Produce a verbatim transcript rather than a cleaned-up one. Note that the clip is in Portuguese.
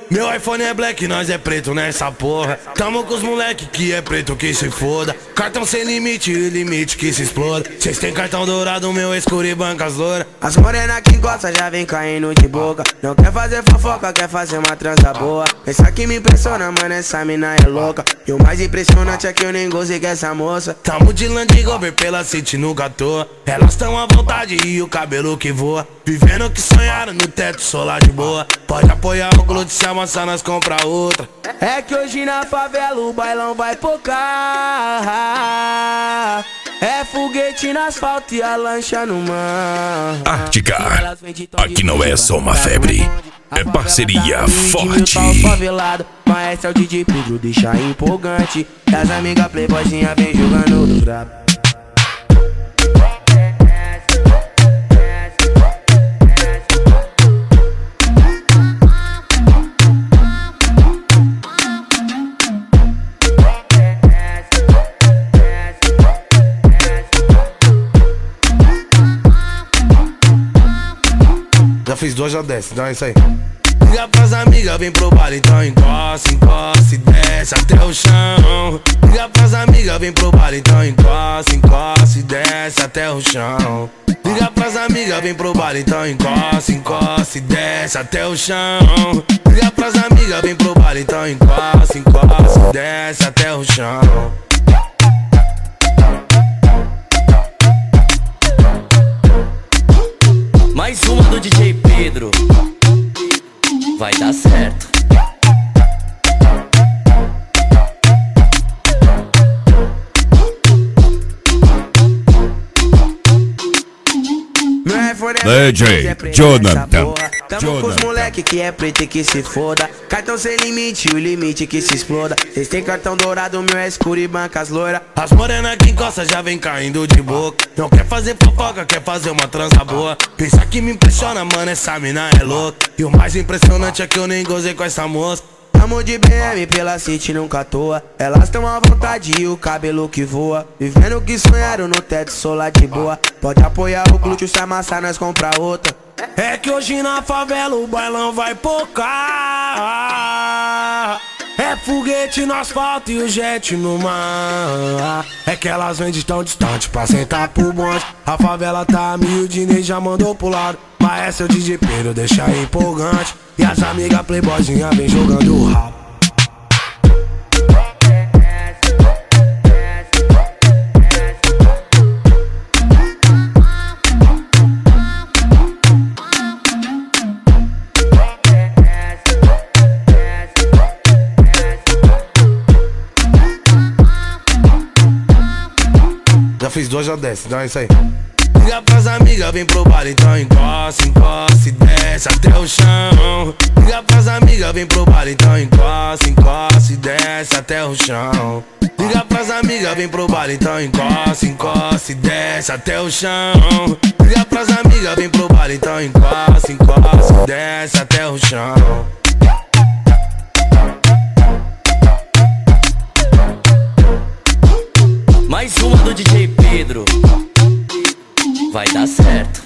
Meu iPhone é black, nós é preto nessa porra. Tamo com os moleque que é preto que se foda. Cartão sem limite e limite que se exploda. Cês tem cartão dourado, meu escuro e bancas loura. As morena que gosta já vem caindo de boca. Não quer fazer fofoca, quer fazer uma transa boa. Essa que me impressiona, mano, essa mina é louca. E o mais impressionante é que eu nem gozei com essa moça. Tamo de Land Rover pela City, nunca à toa. Elas tão à vontade e o cabelo que voa. Vivendo o que sonharam no teto, solar de boa. Pode apoiar o glúteo, se amassar nós compra outra. É que hoje na favela o bailão vai pocar. É foguete no asfalto e a lancha no mar. Ártica, aqui não é só uma febre, é parceria forte. Mas é o D J Pedro, deixa empolgante. E as amigas playboyzinha vem jogando no brabo. Já fiz duas, já desce, então é isso aí. Liga pras amigas, vem pro baile, então encosta, encosta e desce até o chão. Liga pras amigas, vem pro baile, então encosta, encosta e desce até o chão. Liga pras amigas, vem pro baile, então encosta, encosta e desce até o chão. Liga pras amigas, vem pro baile, então encosta, encosta e desce até o chão. Mais uma do D J Pedro, vai dar certo. D J Jonathan. Tamo com os moleque que é preto e que se foda. Cartão sem limite, o limite que se exploda. Cês tem cartão dourado, meu é escuro e bancas loira. As morena que encosta já vem caindo de boca. Não quer fazer fofoca, quer fazer uma transa boa. Pensa que me impressiona, mano, essa mina é louca. E o mais impressionante é que eu nem gozei com essa moça. Tamo de B M pela City, nunca à toa. Elas tão à vontade e o cabelo que voa. Vivendo o que sonharam no teto, solar de boa. Pode apoiar o glúteo, se amassar nós compra outra. É que hoje na favela o bailão vai pocar. É foguete no asfalto e o jet no mar. É que elas vêm de tão distante pra sentar pro bonde. A favela tá a mil, o Dinei já mandou pro lado. Mas essa é o D J Pedro, deixa empolgante. E as amigas playboyzinha vem jogando o rabo. Já fiz duas, já desce, então é isso aí. Liga pras amigas, vem pro baile, então encosta, encosta e desce até o chão. Liga pras amigas, vem pro baile, então encosta, encosta e desce até o chão. Liga pras amigas, vem pro baile, então encosta, encosta e desce até o chão. Liga pras amigas, vem pro baile, então encosta, encosta e desce até o chão. Mais uma do D J Pedro, vai dar certo.